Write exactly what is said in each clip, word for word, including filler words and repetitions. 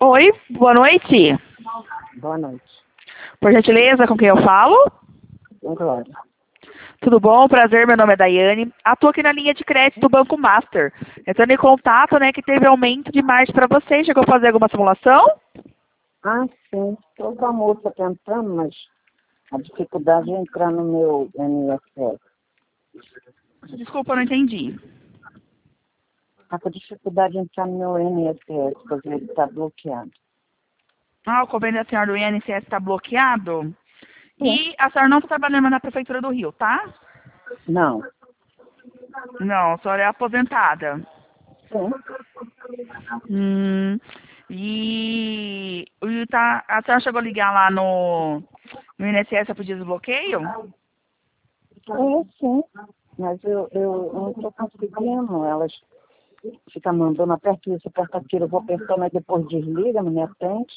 Oi, boa noite. Boa noite. Por gentileza, com quem eu falo? Com Glória. Tudo bom? Prazer, meu nome é Daiane. Atuo aqui na linha de crédito do Banco Master. Entrando em contato, né, que teve aumento de margem para você. Chegou a fazer alguma simulação? Ah, sim. Estou com a moça tentando, mas a dificuldade é entrar no meu N S S. Desculpa, eu não entendi. Está com dificuldade de entrar no meu N S S, porque ele está bloqueado. Ah, o convênio da senhora do I N S S está bloqueado? Sim. E a senhora não está trabalhando mais na Prefeitura do Rio, tá? Não. Não, a senhora é aposentada. Sim. Hum, e, e tá, a senhora chegou a ligar lá no, no I N S S para pedir desbloqueio? É, sim. Mas eu, eu não estou conseguindo. Elas ficam mandando aperta isso, aperta aquilo. Eu vou apertando, mas depois desliga, não me atende.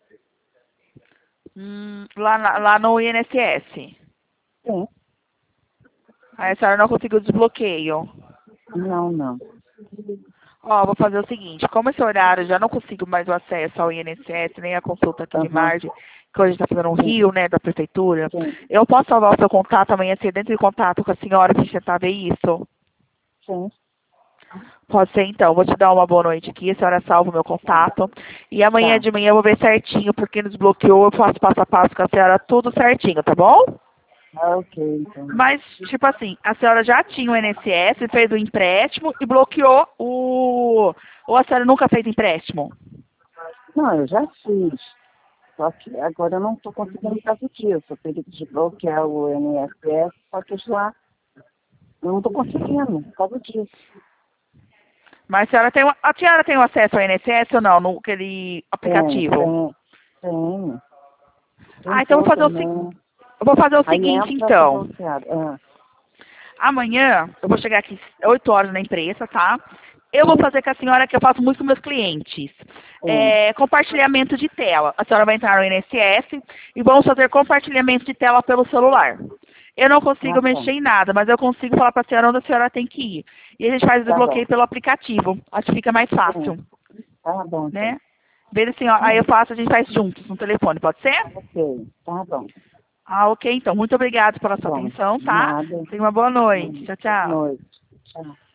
Hum, lá, na- lá no I N S S. Sim. Aí a senhora não conseguiu desbloqueio. Não, não. Ó, vou fazer o seguinte, como esse horário eu já não consigo mais o acesso ao I N S S, nem a consulta aqui de Aham. margem, que hoje está fazendo no Sim. Rio, né, da Prefeitura, Sim. eu posso salvar o seu contato amanhã cedo, entre em contato com a senhora para tentar ver isso? Sim. Pode ser então, vou te dar uma boa noite aqui, a senhora salva o meu contato. E amanhã Tá. de manhã eu vou ver certinho, porque nos bloqueou, eu faço passo a passo com a senhora tudo certinho, tá bom? Ah, ok, então. Mas, tipo assim, a senhora já tinha o I N S S, fez o empréstimo e bloqueou o... Ou a senhora nunca fez empréstimo? Não, eu já fiz. Só que agora eu não estou conseguindo por causa disso. Eu teria que desbloquear o I N S S, só que já eu não estou conseguindo por causa disso. Mas a senhora tem, o- a senhora tem o acesso ao I N S S ou não, no aquele Tem, aplicativo? tem, tem. Tem Ah, então eu vou tudo fazer o, se- também. eu vou fazer o Aí seguinte, entra, está então. bloqueado. Ah, Amanhã eu vou chegar aqui oito horas na empresa, tá? Eu vou sim, fazer com a senhora que eu faço muito com meus clientes. sim. É, compartilhamento de tela. A senhora vai entrar no I N S S e vamos fazer compartilhamento de tela pelo celular. Eu não Ah, consigo tá. mexer em nada, mas eu consigo falar para a senhora onde a senhora tem que ir. E a gente faz o Tá bom. desbloqueio pelo aplicativo. Acho que fica mais fácil, Sim. Tá bom, então. né? Vê assim, ó, aí eu Sim. faço, a gente faz juntos no telefone, pode ser? Ok. Tá bom. Ah, ok, então. Muito obrigada pela sua Bom, atenção, tá? nada. Tenha uma boa noite. Boa Tchau, tchau. noite. Tchau.